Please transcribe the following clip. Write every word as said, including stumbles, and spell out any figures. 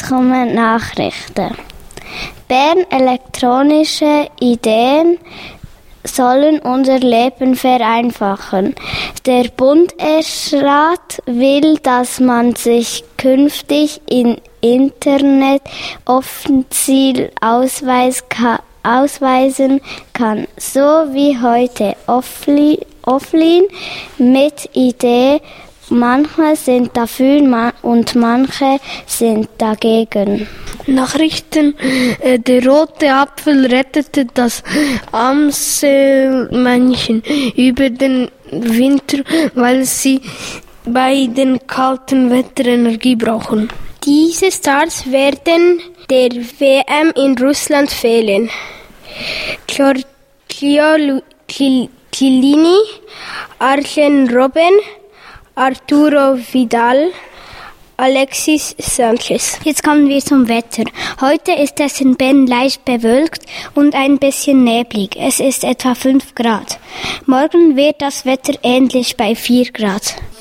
jetzt kommen Nachrichten. Bern elektronische Ideen sollen unser Leben vereinfachen. Der Bundesrat will, dass man sich künftig im Internet offiziell ausweis ka- ausweisen kann, so wie heute offli- offline mit Idee. Manche sind dafür ma- und manche sind dagegen. Nachrichten. Äh, der rote Apfel rettete das Amselmännchen über den Winter, weil sie bei den kalten Wetter Energie brauchen. Diese Stars werden der W M in Russland fehlen. Giorgio Chiellini, Arjen Robben, Arturo Vidal, Alexis Sanchez. Jetzt kommen wir zum Wetter. Heute ist es in Bern leicht bewölkt und ein bisschen neblig. Es ist etwa fünf Grad. Morgen wird das Wetter ähnlich bei vier Grad.